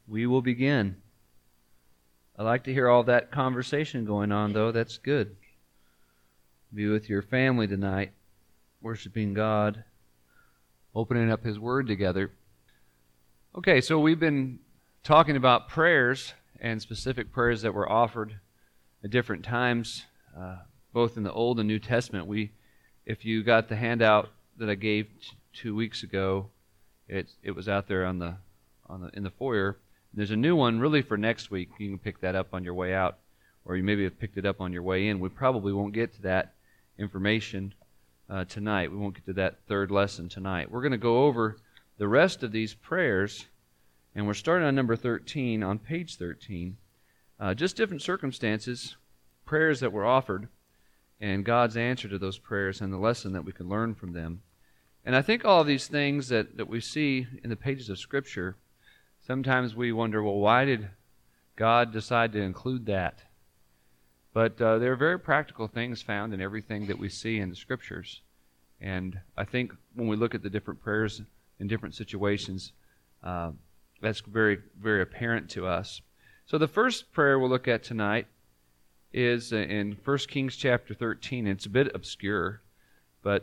We will begin. I like to hear all that conversation going on, though. That's good. Be with your family tonight, worshiping God, opening up His Word together. Okay, so we've been talking about prayers and specific prayers that were offered at different times, both in the Old and New Testament. If you got the handout that I gave 2 weeks ago, it was out there in the foyer. There's a new one really for next week. You can pick that up on your way out, or you maybe have picked it up on your way in. We probably won't get to that information tonight. We won't get to that third lesson tonight. We're going to go over the rest of these prayers, and we're starting on number 13, on page 13. Just different circumstances, prayers that were offered, and God's answer to those prayers and the lesson that we can learn from them. And I think all of these things that we see in the pages of Scripture, sometimes we wonder, well, why did God decide to include that? But there are very practical things found in everything that we see in the Scriptures. And I think when we look at the different prayers in different situations, that's very, very apparent to us. So the first prayer we'll look at tonight is in 1 Kings chapter 13. It's a bit obscure, but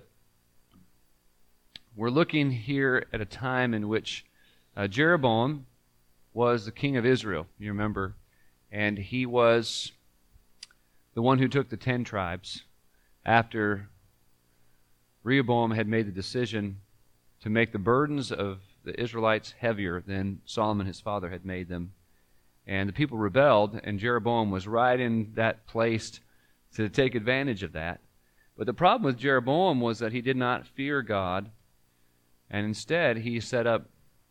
we're looking here at a time in which Jeroboam was the king of Israel, you remember, and he was the one who took the 10 tribes after Rehoboam had made the decision to make the burdens of the Israelites heavier than Solomon his father had made them. And the people rebelled, and Jeroboam was right in that place to take advantage of that. But the problem with Jeroboam was that he did not fear God, and instead he set up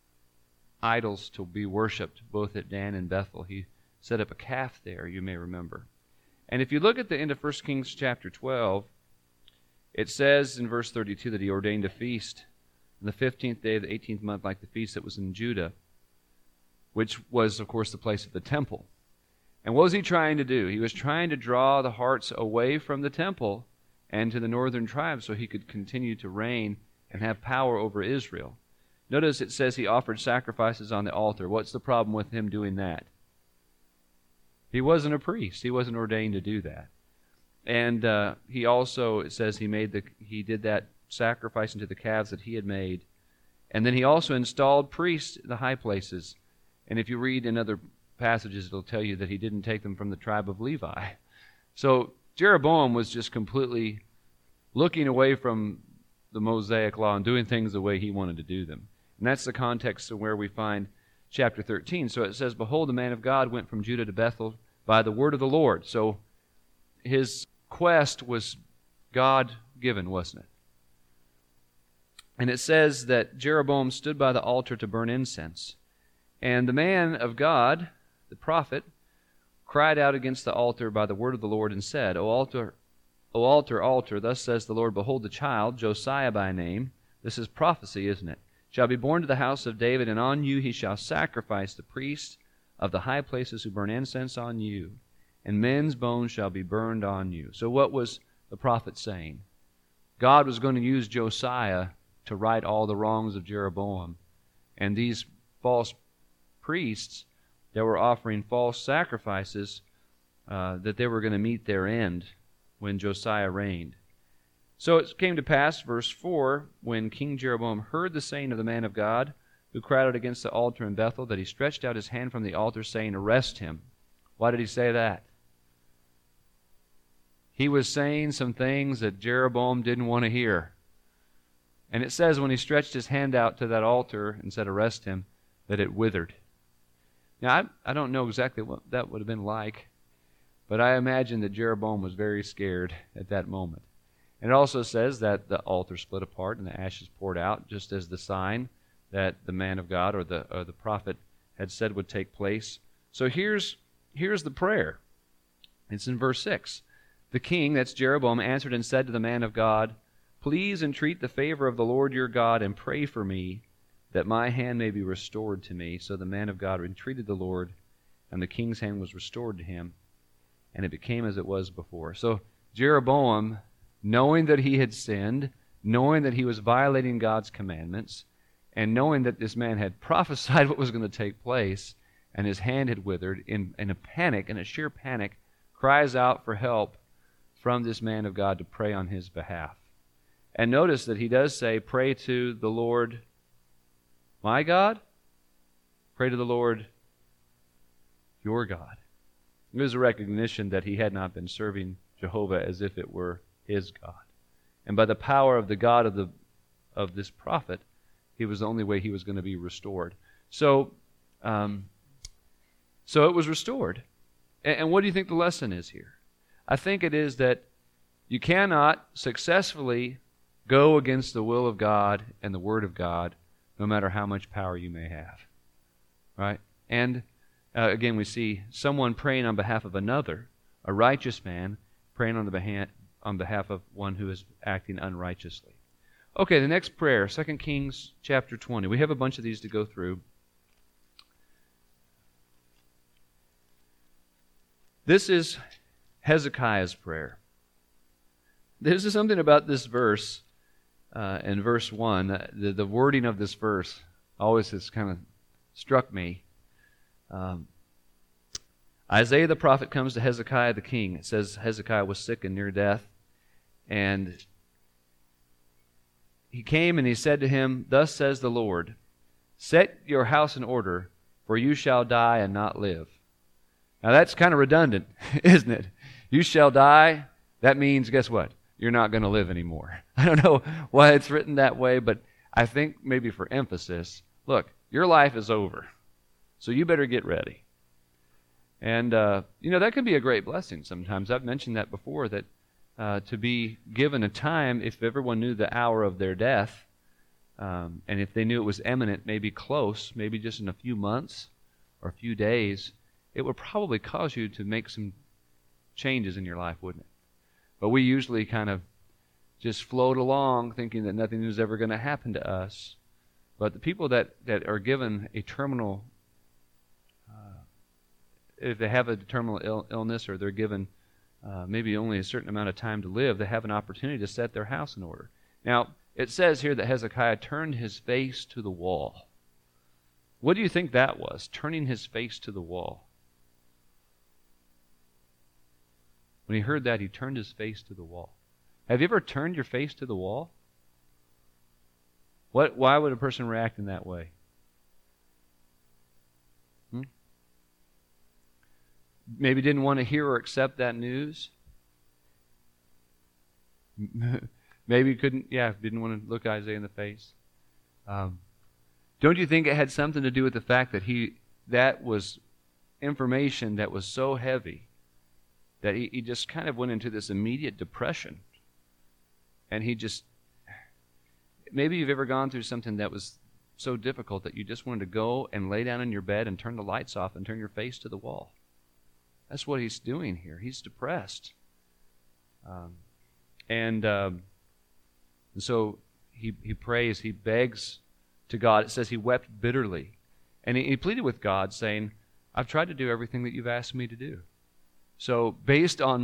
idols to be worshipped both at Dan and Bethel. He set up a calf there, you may remember. And if you look at the end of 1 Kings chapter 12, it says in verse 32 that he ordained a feast on the 15th day of the 18th month, like the feast that was in Judah, which was, of course, the place of the temple. And what was he trying to do? He was trying to draw the hearts away from the temple and to the northern tribes so he could continue to reign and have power over Israel. Notice it says he offered sacrifices on the altar. What's the problem with him doing that? He wasn't a priest. He wasn't ordained to do that. And he also, it says he did that sacrificing to the calves that he had made. And then he also installed priests in the high places. And if you read in other passages, it'll tell you that he didn't take them from the tribe of Levi. So Jeroboam was just completely looking away from the Mosaic law and doing things the way he wanted to do them. And that's the context of where we find chapter 13. So it says, "Behold, the man of God went from Judah to Bethel by the word of the Lord." So his quest was God-given, wasn't it? And it says that Jeroboam stood by the altar to burn incense. And the man of God, the prophet, cried out against the altar by the word of the Lord and said, O altar, altar, thus says the Lord, behold, the child, Josiah by name," this is prophecy, isn't it, "shall be born to the house of David, and on you he shall sacrifice the priests of the high places who burn incense on you, and men's bones shall be burned on you." So what was the prophet saying? God was going to use Josiah to right all the wrongs of Jeroboam. And these false priests that were offering false sacrifices, that they were going to meet their end when Josiah reigned. So it came to pass, verse 4, when King Jeroboam heard the saying of the man of God, who cried out against the altar in Bethel, that he stretched out his hand from the altar, saying, "Arrest him." Why did he say that? He was saying some things that Jeroboam didn't want to hear. And it says when he stretched his hand out to that altar and said, "Arrest him," that it withered. Now, I don't know exactly what that would have been like, but I imagine that Jeroboam was very scared at that moment. And it also says that the altar split apart and the ashes poured out, just as the sign that the man of God or the prophet had said would take place. So here's the prayer. It's in verse 6. "The king," that's Jeroboam, "answered and said to the man of God, Please entreat the favor of the Lord your God and pray for me, that my hand may be restored to me." So the man of God entreated the Lord, and the king's hand was restored to him, and it became as it was before. So Jeroboam, knowing that he had sinned, knowing that he was violating God's commandments, and knowing that this man had prophesied what was going to take place, and his hand had withered, in a panic, in a sheer panic, cries out for help from this man of God to pray on his behalf. And notice that he does say, pray to the Lord my God, pray to the Lord your God. It was a recognition that he had not been serving Jehovah as if it were his God. And by the power of the God of this prophet, he was the only way he was going to be restored. So it was restored. And what do you think the lesson is here? I think it is that you cannot successfully go against the will of God and the Word of God, no matter how much power you may have. Right? And again, we see someone praying on behalf of another, a righteous man praying on behalf of one who is acting unrighteously. Okay, the next prayer, 2 Kings chapter 20. We have a bunch of these to go through. This is Hezekiah's prayer. There's something about this verse, in verse 1, the wording of this verse always has kind of struck me. Isaiah the prophet comes to Hezekiah the king. It says Hezekiah was sick and near death. And he came and he said to him, Thus says the Lord, set your house in order, for you shall die and not live. Now that's kind of redundant, isn't it? You shall die, that means, guess what? You're not going to live anymore. I don't know why it's written that way, but I think maybe for emphasis, look, your life is over, so you better get ready. And, that can be a great blessing sometimes. I've mentioned that before, that to be given a time, if everyone knew the hour of their death, and if they knew it was imminent, maybe close, maybe just in a few months or a few days, it would probably cause you to make some changes in your life, wouldn't it? But we usually kind of just float along thinking that nothing is ever going to happen to us. But the people that are given a terminal, if they have a terminal illness, or they're given maybe only a certain amount of time to live, they have an opportunity to set their house in order. Now, it says here that Hezekiah turned his face to the wall. What do you think that was, turning his face to the wall? When he heard that, he turned his face to the wall. Have you ever turned your face to the wall? Why would a person react in that way? Maybe didn't want to hear or accept that news. Maybe didn't want to look Isaiah in the face. Don't you think it had something to do with the fact that that was information that was so heavy that he just kind of went into this immediate depression? And maybe you've ever gone through something that was so difficult that you just wanted to go and lay down in your bed and turn the lights off and turn your face to the wall. That's what he's doing here. He's depressed. And so he prays, he begs to God. It says he wept bitterly. And he pleaded with God, saying, I've tried to do everything that you've asked me to do. So based on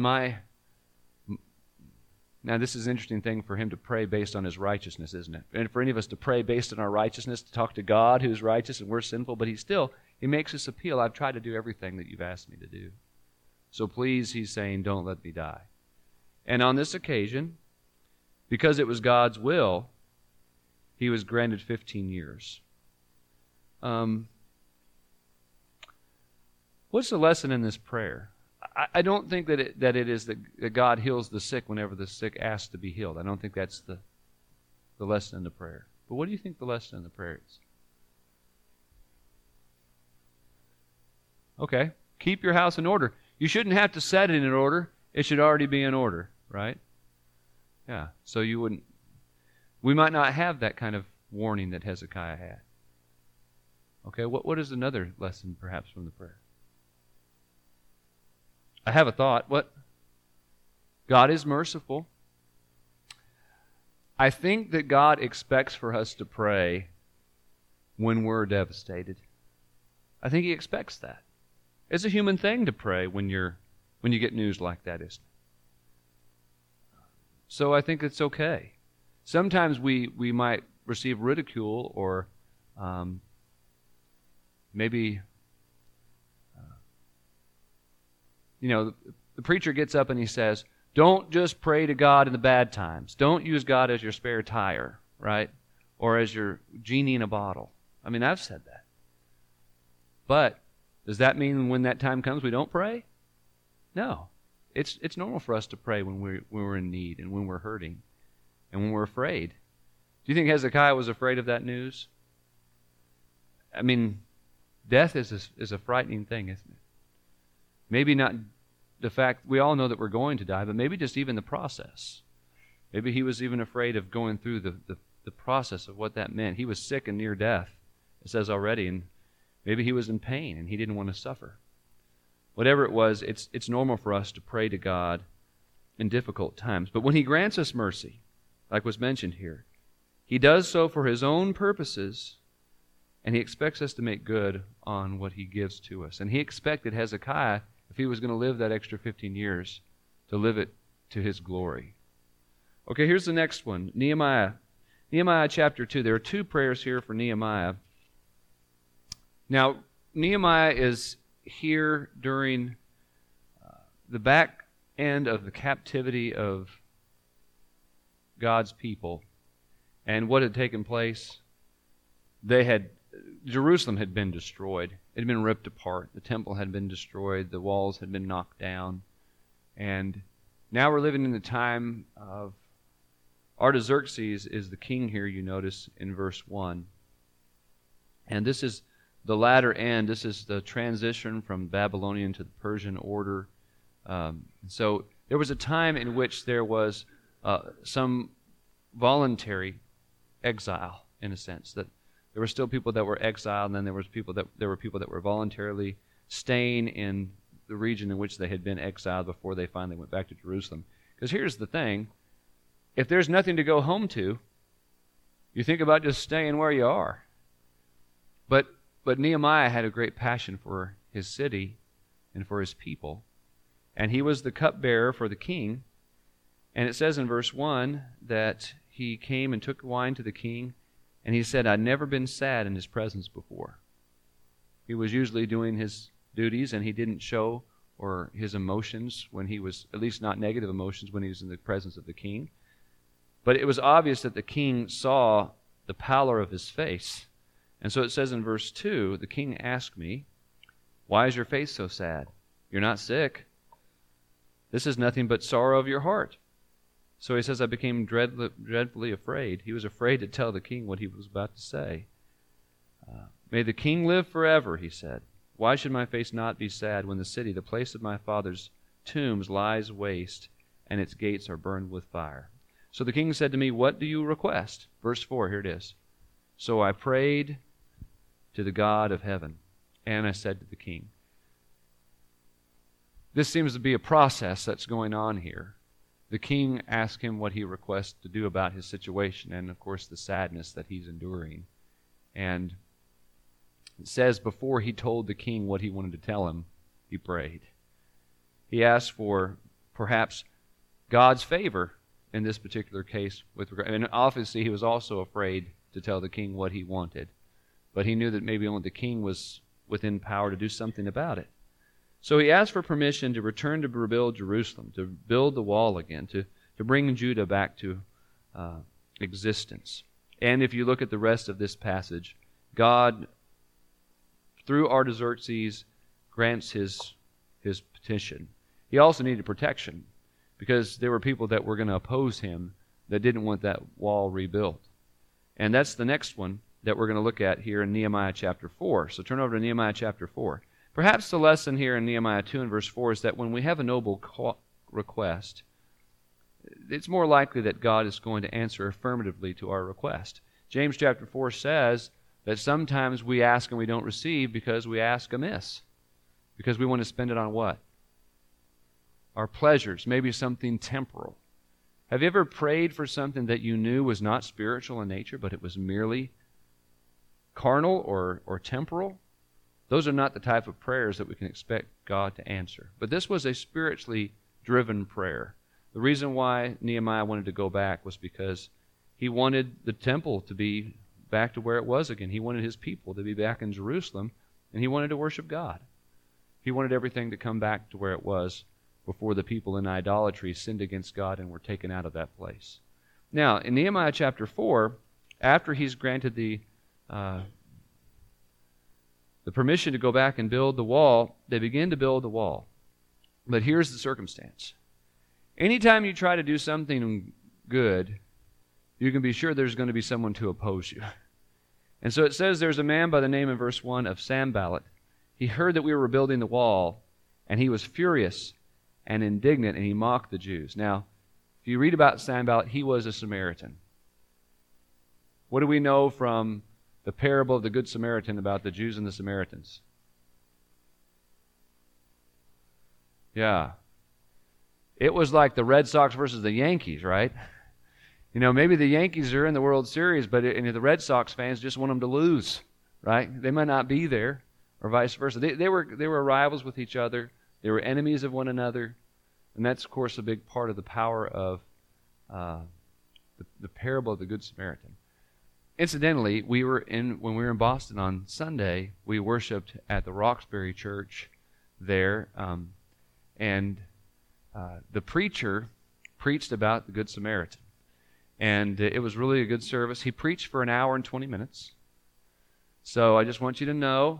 now this is an interesting thing for him to pray based on his righteousness, isn't it? And for any of us to pray based on our righteousness, to talk to God who's righteous and we're sinful, but he makes this appeal, I've tried to do everything that you've asked me to do. So please, he's saying, don't let me die. And on this occasion, because it was God's will, he was granted 15 years. What's the lesson in this prayer? I don't think that it is that God heals the sick whenever the sick asks to be healed. I don't think that's the lesson in the prayer. But what do you think the lesson in the prayer is? Okay, keep your house in order. You shouldn't have to set it in order. It should already be in order, right? Yeah, so we might not have that kind of warning that Hezekiah had. Okay, what is another lesson perhaps from the prayer? I have a thought. What? God is merciful. I think that God expects for us to pray when we're devastated. I think He expects that. It's a human thing to pray when you get news like that, isn't it? So I think it's okay. Sometimes we might receive ridicule or maybe the preacher gets up and he says, don't just pray to God in the bad times. Don't use God as your spare tire, right? Or as your genie in a bottle. I mean, I've said that. But does that mean when that time comes we don't pray? No. It's normal for us to pray when we're in need and when we're hurting and when we're afraid. Do you think Hezekiah was afraid of that news? I mean, death is a frightening thing, isn't it? Maybe not the fact, we all know that we're going to die, but maybe just even the process. Maybe he was even afraid of going through the process of what that meant. He was sick and near death, it says already, and maybe he was in pain and he didn't want to suffer. Whatever it was, it's normal for us to pray to God in difficult times. But when he grants us mercy, like was mentioned here, he does so for his own purposes, and he expects us to make good on what he gives to us. And he expected Hezekiah, if he was going to live that extra 15 years, to live it to his glory. Okay, here's the next one, Nehemiah. Nehemiah chapter 2. There are two prayers here for Nehemiah. Now, Nehemiah is here during the back end of the captivity of God's people. And what had taken place? Jerusalem had been destroyed. It had been ripped apart. The temple had been destroyed. The walls had been knocked down. And now we're living in the time of Artaxerxes is the king here, you notice, in verse 1. And this is the latter end. This is the transition from Babylonian to the Persian order. So there was a time in which there was some voluntary exile, in a sense, that there were still people that were exiled, and then there were people that were voluntarily staying in the region in which they had been exiled before they finally went back to Jerusalem. Because here's the thing: if there's nothing to go home to, you think about just staying where you are. But Nehemiah had a great passion for his city and for his people, and he was the cupbearer for the king. And it says in verse 1 that he came and took wine to the king, and he said, I'd never been sad in his presence before. He was usually doing his duties, and he didn't show or his emotions when he was, at least not negative emotions, when he was in the presence of the king. But it was obvious that the king saw the pallor of his face. And so it says in verse 2, the king asked me, why is your face so sad? You're not sick. This is nothing but sorrow of your heart. So he says, I became dreadfully afraid. He was afraid to tell the king what he was about to say. May the king live forever, he said. Why should my face not be sad when the city, the place of my father's tombs, lies waste, and its gates are burned with fire? So the king said to me, what do you request? Verse 4, here it is. So I prayed to the God of heaven, and I said to the king. This seems to be a process that's going on here. The king asked him what he requests to do about his situation, and of course the sadness that he's enduring. And it says before he told the king what he wanted to tell him, he prayed. He asked for perhaps God's favor in this particular case. And obviously he was also afraid to tell the king what he wanted. But he knew that maybe only the king was within power to do something about it. So he asked for permission to return to rebuild Jerusalem, to build the wall again, to bring Judah back to existence. And if you look at the rest of this passage, God, through Artaxerxes, grants his petition. He also needed protection, because there were people that were going to oppose him that didn't want that wall rebuilt. And that's the next one that we're going to look at here in Nehemiah chapter 4. So turn over to Nehemiah chapter 4. Perhaps the lesson here in Nehemiah 2 and verse 4 is that when we have a noble request, it's more likely that God is going to answer affirmatively to our request. James chapter 4 says that sometimes we ask and we don't receive because we ask amiss, because we want to spend it on what? Our pleasures, maybe something temporal. Have you ever prayed for something that you knew was not spiritual in nature, but it was merely carnal or temporal? Those are not the type of prayers that we can expect God to answer. But this was a spiritually driven prayer. The reason why Nehemiah wanted to go back was because he wanted the temple to be back to where it was again. He wanted his people to be back in Jerusalem, and he wanted to worship God. He wanted everything to come back to where it was before the people in idolatry sinned against God and were taken out of that place. Now, in Nehemiah chapter 4, after he's granted the permission to go back and build the wall, they begin to build the wall. But here's the circumstance. Anytime you try to do something good, you can be sure there's going to be someone to oppose you. And so it says there's a man by the name in verse 1 of Sanballat. He heard that we were building the wall, and he was furious and indignant, and he mocked the Jews. Now, if you read about Sanballat, he was a Samaritan. What do we know from the parable of the Good Samaritan about the Jews and the Samaritans? Yeah. It was like the Red Sox versus the Yankees, right? You know, maybe the Yankees are in the World Series, but the Red Sox fans just want them to lose, right? They might not be there, or vice versa. They were rivals with each other. They were enemies of one another. And that's, of course, a big part of the power of the parable of the Good Samaritan. Incidentally, when we were in Boston on Sunday, we worshiped at the Roxbury Church there, and the preacher preached about the Good Samaritan. And it was really a good service. He preached for an hour and 20 minutes. So I just want you to know,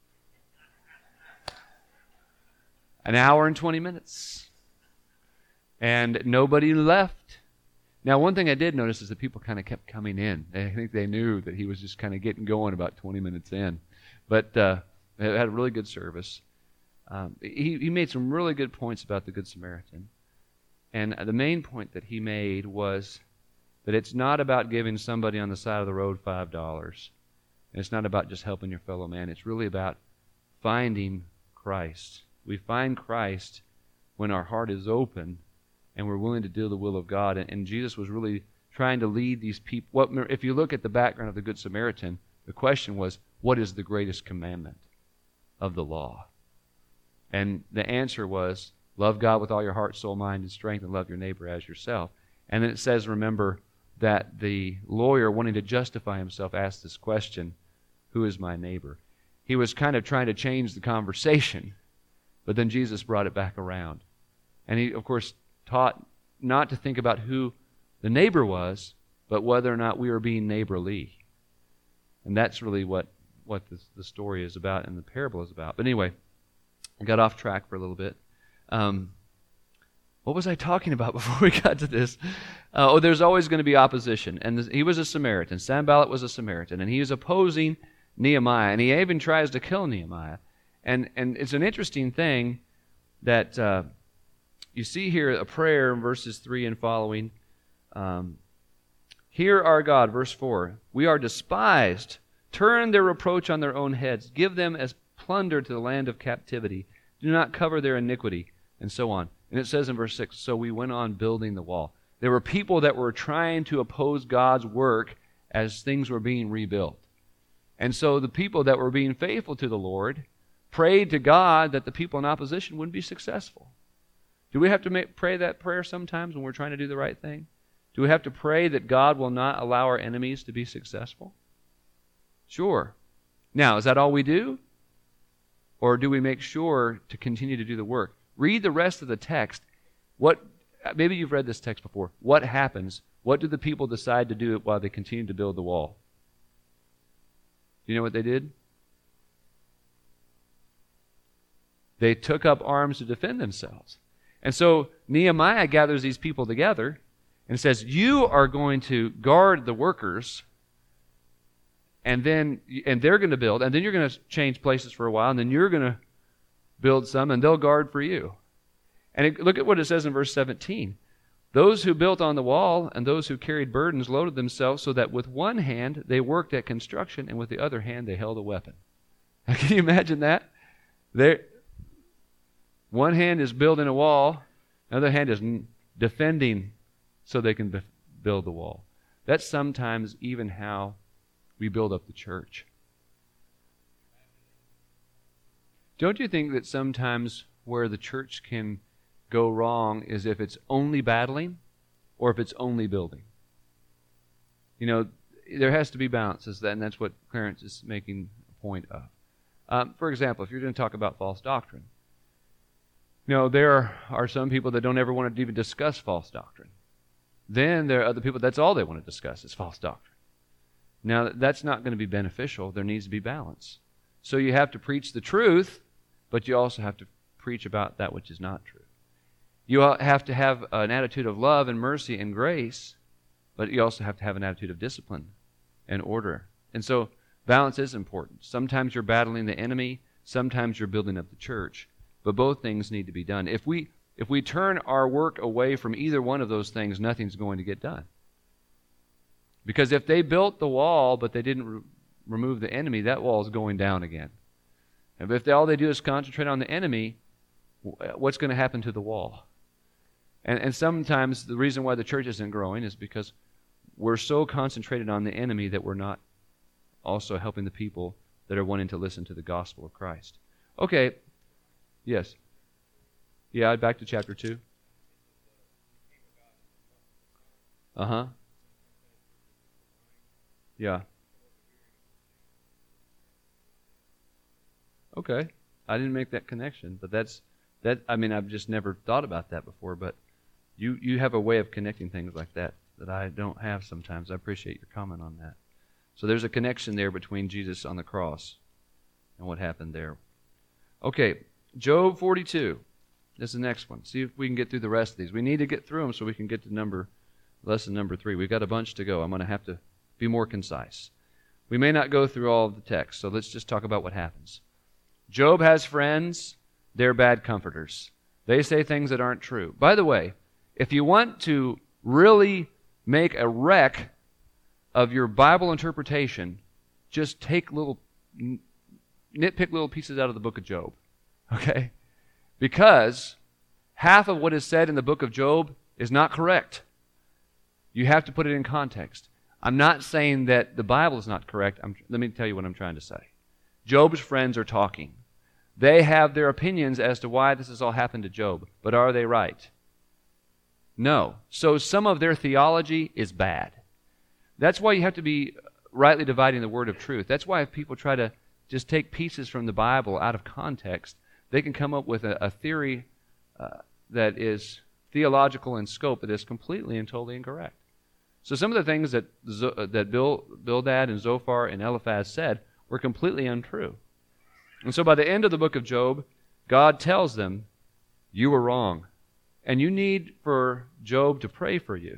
an hour and 20 minutes. And nobody left. Now, one thing I did notice is that people kind of kept coming in. I think they knew that he was just kind of getting going about 20 minutes in. But it had a really good service. He made some really good points about the Good Samaritan. And the main point that he made was that it's not about giving somebody on the side of the road $5. And it's not about just helping your fellow man. It's really about finding Christ. We find Christ when our heart is open and we're willing to do the will of God. And Jesus was really trying to lead these people. If you look at the background of the Good Samaritan, the question was, what is the greatest commandment of the law? And the answer was, love God with all your heart, soul, mind, and strength, and love your neighbor as yourself. And then it says, remember, that the lawyer, wanting to justify himself, asked this question, who is my neighbor? He was kind of trying to change the conversation, but then Jesus brought it back around. And he, of course, taught not to think about who the neighbor was, but whether or not we were being neighborly. And that's really what the story is about and the parable is about. But anyway, I got off track for a little bit. What was I talking about before we got to this? There's always going to be opposition. And he was a Samaritan. Sanballat was a Samaritan. And he was opposing Nehemiah. And he even tries to kill Nehemiah. And it's an interesting thing that you see here a prayer in verses 3 and following. Hear our God, verse 4. We are despised. Turn their reproach on their own heads. Give them as plunder to the land of captivity. Do not cover their iniquity. And so on. And it says in verse 6, so we went on building the wall. There were people that were trying to oppose God's work as things were being rebuilt. And so the people that were being faithful to the Lord prayed to God that the people in opposition wouldn't be successful. Do we have to pray that prayer sometimes when we're trying to do the right thing? Do we have to pray that God will not allow our enemies to be successful? Sure. Now, is that all we do? Or do we make sure to continue to do the work? Read the rest of the text. Maybe you've read this text before. What happens? What do the people decide to do while they continue to build the wall? Do you know what they did? They took up arms to defend themselves. And so Nehemiah gathers these people together and says, you are going to guard the workers, and they're going to build, and then you're going to change places for a while, and then you're going to build some, and they'll guard for you. And look at what it says in verse 17. Those who built on the wall and those who carried burdens loaded themselves so that with one hand they worked at construction and with the other hand they held a weapon. Now, can you imagine that? One hand is building a wall, the other hand is defending so they can build the wall. That's sometimes even how we build up the church. Don't you think that sometimes where the church can go wrong is if it's only battling or if it's only building? You know, there has to be balances, and that's what Clarence is making a point of. For example, if you're going to talk about false doctrine, There are some people that don't ever want to even discuss false doctrine. Then there are other people, that's all they want to discuss is false doctrine. Now, that's not going to be beneficial. There needs to be balance. So you have to preach the truth, but you also have to preach about that which is not true. You have to have an attitude of love and mercy and grace, but you also have to have an attitude of discipline and order. And so balance is important. Sometimes you're battling the enemy, sometimes you're building up the church, but both things need to be done. If we turn our work away from either one of those things, nothing's going to get done. Because if they built the wall, but they didn't remove the enemy, that wall is going down again. And if all they do is concentrate on the enemy, what's going to happen to the wall? And sometimes the reason why the church isn't growing is because we're so concentrated on the enemy that we're not also helping the people that are wanting to listen to the gospel of Christ. Okay. Yes. Yeah, back to chapter 2. Uh-huh. Yeah. Okay. I didn't make that connection, but I've just never thought about that before, but you have a way of connecting things like that I don't have sometimes. I appreciate your comment on that. So there's a connection there between Jesus on the cross and what happened there. Okay, Job 42. This is the next one. See if we can get through the rest of these. We need to get through them so we can get to lesson number 3. We've got a bunch to go. I'm going to have to be more concise. We may not go through all of the text, so let's just talk about what happens. Job has friends. They're bad comforters. They say things that aren't true. By the way, if you want to really make a wreck of your Bible interpretation, just nitpick little pieces out of the book of Job. Okay? Because half of what is said in the book of Job is not correct. You have to put it in context. I'm not saying that the Bible is not correct. Let me tell you what I'm trying to say. Job's friends are talking. They have their opinions as to why this has all happened to Job. But are they right? No. So some of their theology is bad. That's why you have to be rightly dividing the word of truth. That's why if people try to just take pieces from the Bible out of context, they can come up with a theory that is theological in scope that is completely and totally incorrect. So some of the things that Bildad and Zophar and Eliphaz said were completely untrue. And so by the end of the book of Job, God tells them, you were wrong. And you need for Job to pray for you.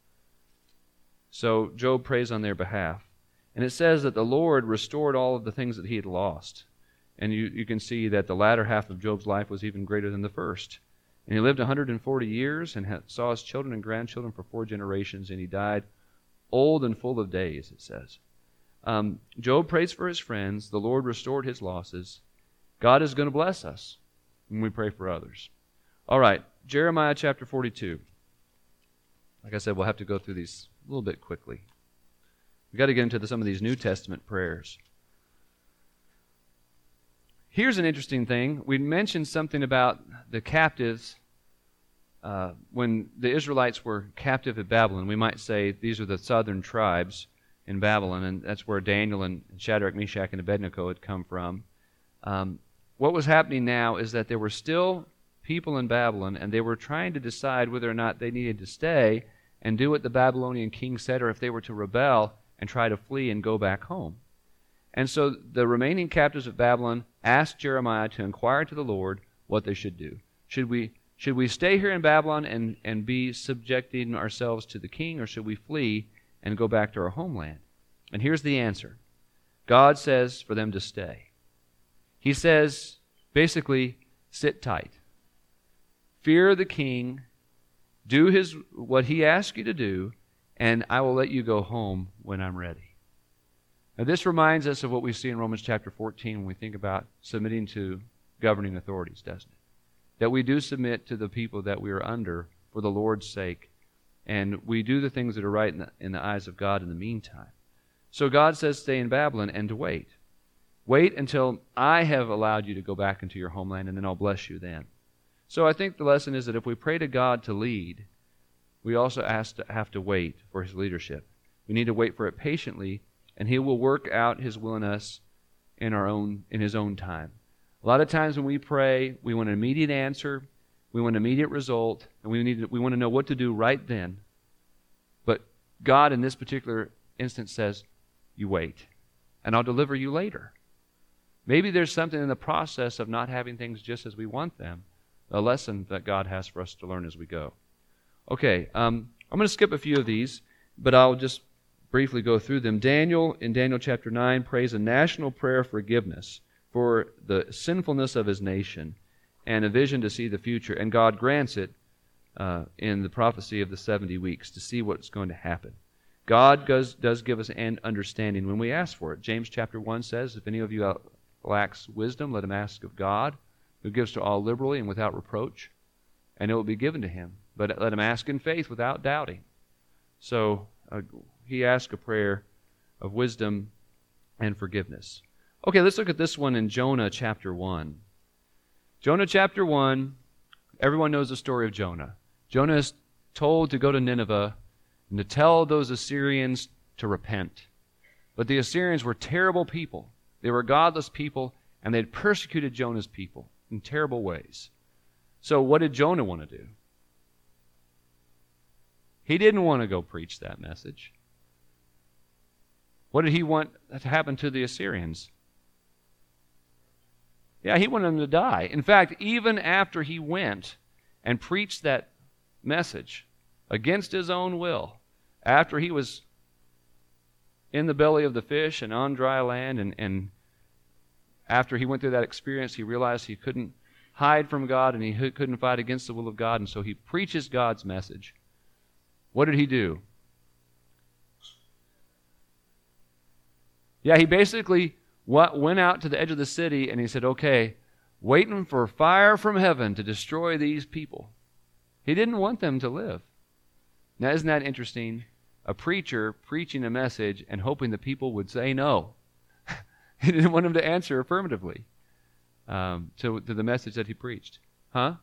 So Job prays on their behalf. And it says that the Lord restored all of the things that he had lost. And you can see that the latter half of Job's life was even greater than the first. And he lived 140 years and saw his children and grandchildren for 4 generations, and he died old and full of days, it says. Job prays for his friends. The Lord restored his losses. God is going to bless us when we pray for others. All right, Jeremiah chapter 42. Like I said, we'll have to go through these a little bit quickly. We've got to get into some of these New Testament prayers. Here's an interesting thing. We mentioned something about the captives. When the Israelites were captive at Babylon, we might say these are the southern tribes in Babylon, and that's where Daniel and Shadrach, Meshach, and Abednego had come from. What was happening now is that there were still people in Babylon, and they were trying to decide whether or not they needed to stay and do what the Babylonian king said, or if they were to rebel and try to flee and go back home. And so the remaining captives of Babylon asked Jeremiah to inquire to the Lord what they should do. Should we stay here in Babylon and be subjecting ourselves to the king, or should we flee and go back to our homeland? And here's the answer. God says for them to stay. He says, basically, sit tight. Fear the king, do what he asks you to do, and I will let you go home when I'm ready. Now, this reminds us of what we see in Romans chapter 14 when we think about submitting to governing authorities, doesn't it? That we do submit to the people that we are under for the Lord's sake, and we do the things that are right in the eyes of God in the meantime. So God says stay in Babylon and to wait. Wait until I have allowed you to go back into your homeland, and then I'll bless you then. So I think the lesson is that if we pray to God to lead, we also have to wait for his leadership. We need to wait for it patiently, and he will work out his will in us in his own time. A lot of times when we pray, we want an immediate answer, We want immediate result, and we want to know what to do right then. But God, in this particular instance, says, you wait, and I'll deliver you later. Maybe there's something in the process of not having things just as we want them, a lesson that God has for us to learn as we go. Okay, I'm going to skip a few of these, but I'll just briefly go through them. Daniel, in Daniel chapter 9, prays a national prayer of forgiveness for the sinfulness of his nation and a vision to see the future. And God grants it in the prophecy of the 70 weeks to see what's going to happen. God does give us an understanding when we ask for it. James chapter 1 says, if any of you lacks wisdom, let him ask of God, who gives to all liberally and without reproach, and it will be given to him. But let him ask in faith without doubting. So he asked a prayer of wisdom and forgiveness. Okay, let's look at this one in Jonah chapter 1. Jonah chapter 1, everyone knows the story of Jonah. Jonah is told to go to Nineveh and to tell those Assyrians to repent. But the Assyrians were terrible people. They were godless people, and they had persecuted Jonah's people in terrible ways. So what did Jonah want to do? He didn't want to go preach that message. What did he want to happen to the Assyrians? Yeah, he wanted them to die. In fact, even after he went and preached that message against his own will, after he was in the belly of the fish and on dry land, and after he went through that experience, he realized he couldn't hide from God and he couldn't fight against the will of God, and so he preaches God's message. What did he do? Yeah, he basically went out to the edge of the city and he said, okay, waiting for fire from heaven to destroy these people. He didn't want them to live. Now, isn't that interesting? A preacher preaching a message and hoping the people would say no. He didn't want them to answer affirmatively to the message that he preached. Huh?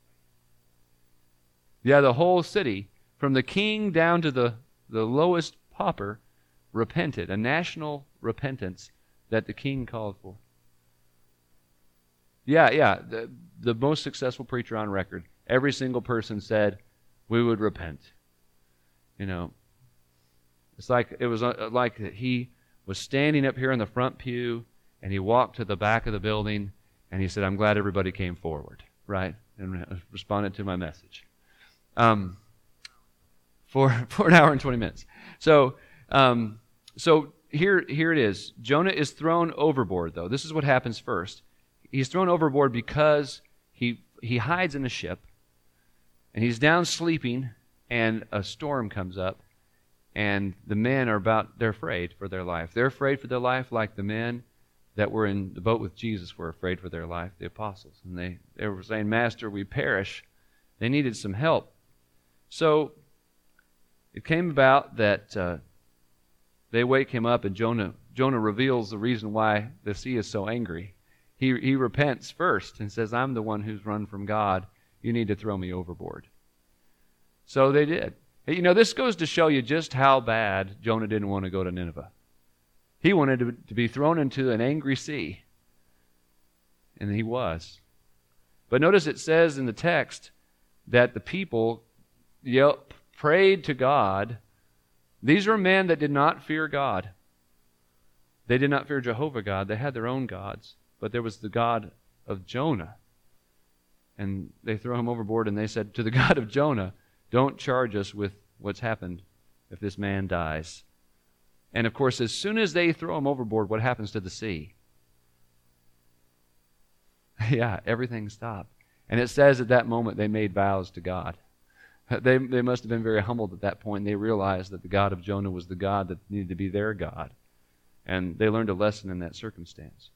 Yeah, the whole city, from the king down to the lowest pauper, repented, a national repentance that the king called for. Yeah, the most successful preacher on record. Every single person said, we would repent. You know, it's like it was like he was standing up here in the front pew, and he walked to the back of the building, and he said, I'm glad everybody came forward, right, and responded to my message. For an hour and 20 minutes. So here it is. Jonah is thrown overboard, though. This is what happens first. He's thrown overboard because he hides in a ship, and he's down sleeping, and a storm comes up, and the men they're afraid for their life. They're afraid for their life like the men that were in the boat with Jesus were afraid for their life, the apostles. And they were saying, Master, we perish. They needed some help. So it came about that they wake him up, and Jonah reveals the reason why the sea is so angry. He repents first and says, I'm the one who's run from God. You need to throw me overboard. So they did. You know, this goes to show you just how bad Jonah didn't want to go to Nineveh. He wanted to be thrown into an angry sea. And he was. But notice it says in the text that the people prayed to God. These were men that did not fear God. They did not fear Jehovah God. They had their own gods. But there was the God of Jonah. And they threw him overboard, and they said to the God of Jonah, don't charge us with what's happened if this man dies. And of course, as soon as they throw him overboard, what happens to the sea? Yeah, everything stopped. And it says at that moment they made vows to God. They must have been very humbled at that point. They realized that the God of Jonah was the God that needed to be their God. And they learned a lesson in that circumstance.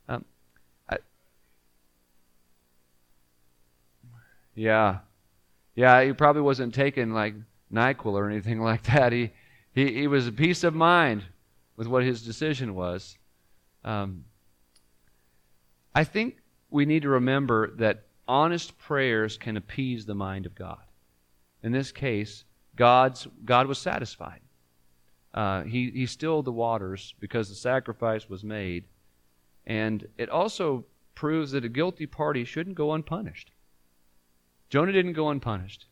Yeah, he probably wasn't taking like NyQuil or anything like that. He was at peace of mind with what his decision was. I think we need to remember that honest prayers can appease the mind of God. In this case, God was satisfied. He stilled the waters because the sacrifice was made. And it also proves that a guilty party shouldn't go unpunished. Jonah didn't go unpunished.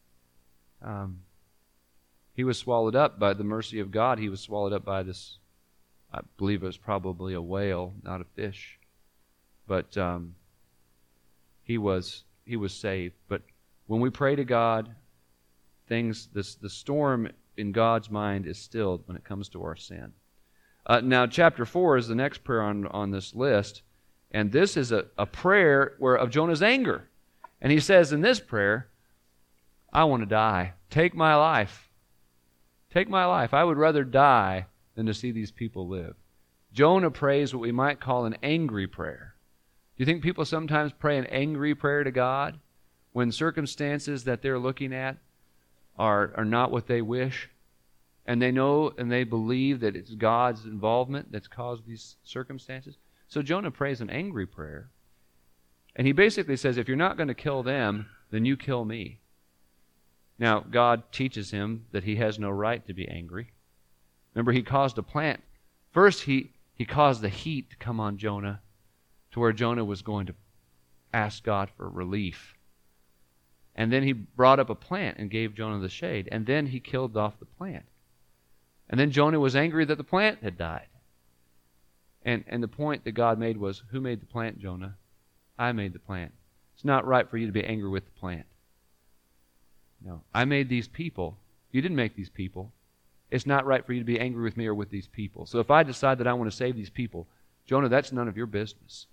He was swallowed up by the mercy of God. He was swallowed up by this, I believe it was probably a whale, not a fish. But he was saved. But when we pray to God, the storm in God's mind is stilled when it comes to our sin. Now, chapter 4 is the next prayer on this list, and this is a prayer of Jonah's anger. And he says in this prayer, I want to die. Take my life. Take my life. I would rather die than to see these people live. Jonah prays what we might call an angry prayer. Do you think people sometimes pray an angry prayer to God when circumstances that they're looking at are not what they wish? And they know and they believe that it's God's involvement that's caused these circumstances? So Jonah prays an angry prayer. And he basically says, if you're not going to kill them, then you kill me. Now, God teaches him that he has no right to be angry. Remember, he caused a plant. First, he caused the heat to come on Jonah to where Jonah was going to ask God for relief. And then he brought up a plant and gave Jonah the shade. And then he killed off the plant. And then Jonah was angry that the plant had died. And the point that God made was, who made the plant, Jonah? I made the plant. It's not right for you to be angry with the plant. No, I made these people. You didn't make these people. It's not right for you to be angry with me or with these people. So if I decide that I want to save these people, Jonah, that's none of your business.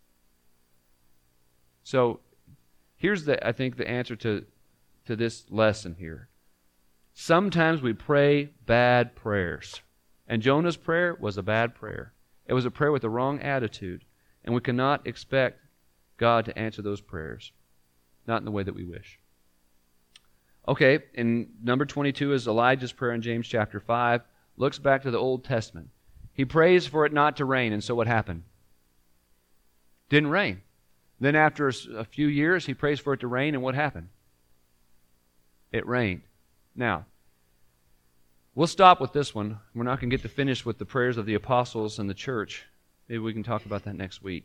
So here's I think the answer to this lesson here. Sometimes we pray bad prayers. And Jonah's prayer was a bad prayer. It was a prayer with the wrong attitude. And we cannot expect God to answer those prayers. Not in the way that we wish. Okay, and number 22 is Elijah's prayer in James chapter 5. Looks back to the Old Testament. He prays for it not to rain, and so what happened? Didn't rain. Then after a few years, he prays for it to rain, and what happened? It rained. Now, we'll stop with this one. We're not going to get to finish with the prayers of the apostles and the church. Maybe we can talk about that next week.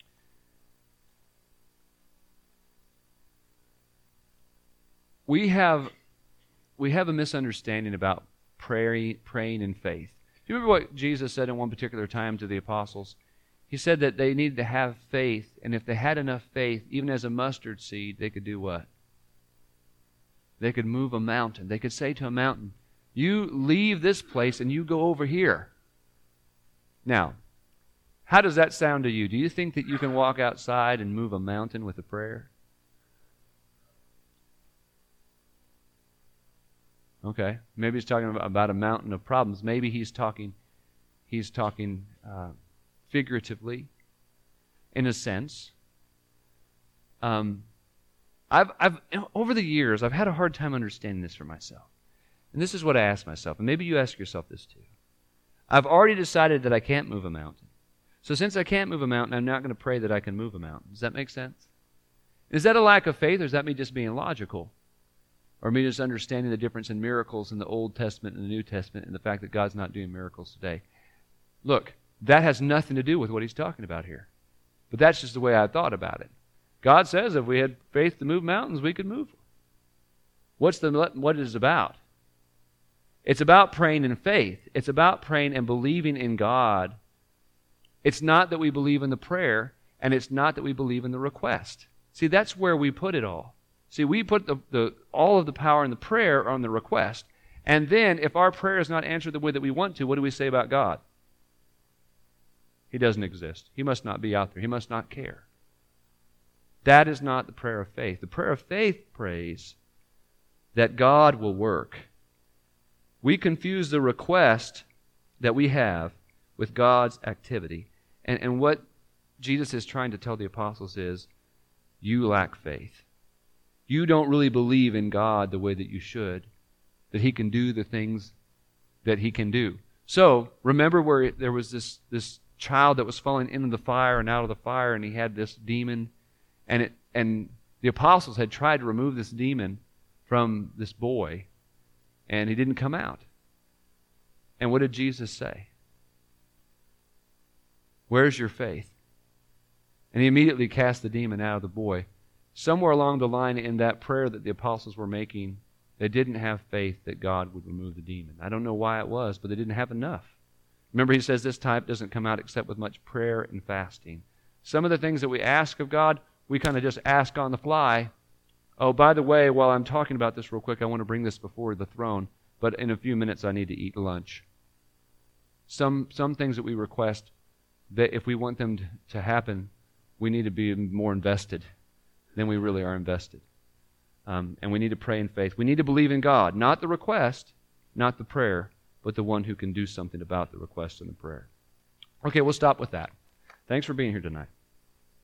We have a misunderstanding about praying in faith. Do you remember what Jesus said in one particular time to the apostles? He said that they needed to have faith, and if they had enough faith, even as a mustard seed, they could do what? They could move a mountain. They could say to a mountain, you leave this place and you go over here. Now, how does that sound to you? Do you think that you can walk outside and move a mountain with a prayer? Okay, maybe he's talking about a mountain of problems. Maybe he's talking figuratively, in a sense. I've over the years, I've had a hard time understanding this for myself. And this is what I ask myself, and maybe you ask yourself this too. I've already decided that I can't move a mountain. So since I can't move a mountain, I'm not going to pray that I can move a mountain. Does that make sense? Is that a lack of faith, or is that me just being logical? Or me just understanding the difference in miracles in the Old Testament and the New Testament and the fact that God's not doing miracles today? Look, that has nothing to do with what he's talking about here. But that's just the way I thought about it. God says if we had faith to move mountains, we could move them. What is it about? It's about praying in faith. It's about praying and believing in God. It's not that we believe in the prayer, and it's not that we believe in the request. See, that's where we put it all. See, we put all of the power in the prayer on the request. And then, if our prayer is not answered the way that we want to, what do we say about God? He doesn't exist. He must not be out there. He must not care. That is not the prayer of faith. The prayer of faith prays that God will work. We confuse the request that we have with God's activity. And what Jesus is trying to tell the apostles is, you lack faith. You don't really believe in God the way that you should, that he can do the things that he can do. So, remember where there was this child that was falling into the fire and out of the fire, and he had this demon, and the apostles had tried to remove this demon from this boy, and he didn't come out. And what did Jesus say? Where's your faith? And he immediately cast the demon out of the boy. somewhere along the line in that prayer that the apostles were making, they didn't have faith that God would remove the demon. I don't know why it was, but they didn't have enough. Remember, he says this type doesn't come out except with much prayer and fasting. Some of the things that we ask of God, we kind of just ask on the fly. Oh, by the way, while I'm talking about this real quick, I want to bring this before the throne, but in a few minutes I need to eat lunch. Some things that we request, that if we want them to happen, we need to be more invested than we really are invested. And we need to pray in faith. We need to believe in God, not the request, not the prayer, but the one who can do something about the request and the prayer. Okay, we'll stop with that. Thanks for being here tonight.